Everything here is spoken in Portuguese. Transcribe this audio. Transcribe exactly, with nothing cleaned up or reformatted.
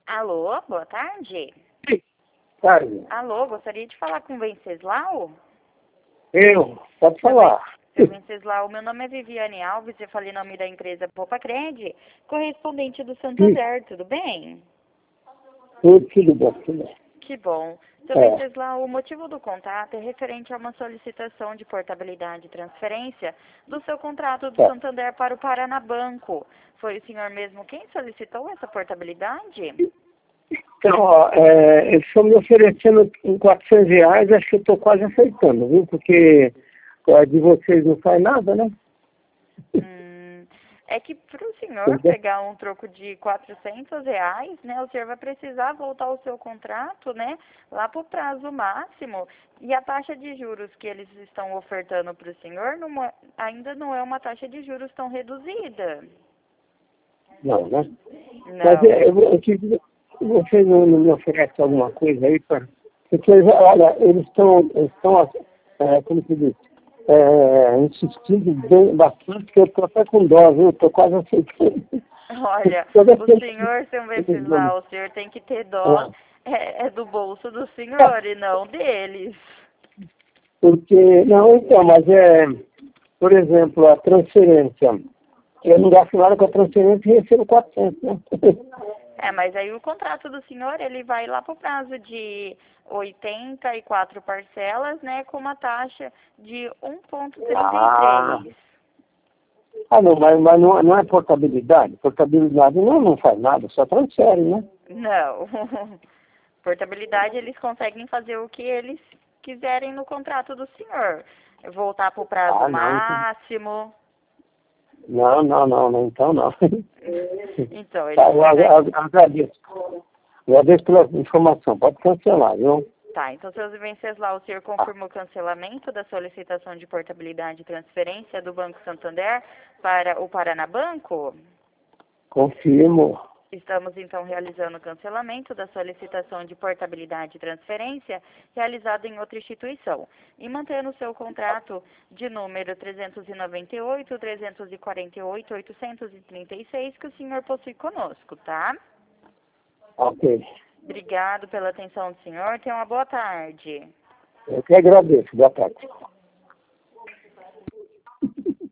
Alô, boa tarde. Tarde. Alô, gostaria de falar com o Venceslau? Eu, pode Seu falar. Ven- Seu Venceslau, meu nome é Viviane Alves, eu falei em nome da empresa Poupa Cred, correspondente do Santander, tudo bem? Tudo, tudo bom, tudo bem. Que bom. Seu É, Venceslau, o motivo do contato é referente a uma solicitação de portabilidade e transferência do seu contrato do tá. Santander para o Paranabanco. Foi o senhor mesmo quem solicitou essa portabilidade? Então, ó, é, eles estão me oferecendo em quatrocentos reais, acho que eu estou quase aceitando, viu? Porque a de vocês não faz nada, né? Hum, é que para o senhor Entendeu? pegar um troco de quatrocentos reais, né, o senhor vai precisar voltar o seu contrato, né, lá para o prazo máximo. E a taxa de juros que eles estão ofertando para o senhor não é- ainda não é uma taxa de juros tão reduzida. Não, né? Mas Não. é, eu, eu tive, vocês não, não me oferecem alguma coisa aí para... Porque, olha, eles estão, eles estão, é, como se diz, é, insistindo bem, bastante, que eu estou até com dó, viu? Estou quase aceitando. Olha, Toda o vez que senhor, seu eles não- Venceslau, o senhor tem que ter dó ah, é, é do bolso do senhor e não deles. porque, não, então, mas é, por exemplo, a transferência, eu não gasto nada com a transferência e recebo quatrocentos, né? É, mas aí o contrato do senhor, ele vai lá para o prazo de oitenta e quatro parcelas, né, com uma taxa de um vírgula trinta e Ah, três. ah não, mas, mas não, não é portabilidade. Portabilidade não, não faz nada, só transfere, né? Não. Portabilidade, eles conseguem fazer o que eles quiserem no contrato do senhor. Voltar para o prazo Ah, não, então, máximo. não, não, não, não, então não. Então, Tá, eles eu agra- conseguem. agra- agradeço. Agradeço pela informação, pode cancelar, viu? Tá, então, seu Venceslau, o senhor Ah, confirma o cancelamento da solicitação de portabilidade e transferência do Banco Santander para o Paranabanco? confirmo. Estamos, então, realizando o cancelamento da solicitação de portabilidade e transferência realizada em outra instituição e mantendo o seu contrato de número trezentos e noventa e oito, trezentos e quarenta e oito, oitocentos e trinta e seis que o senhor possui conosco, tá? Ok. Obrigado pela atenção do senhor. Tenha uma boa tarde. Eu que agradeço. Boa tarde.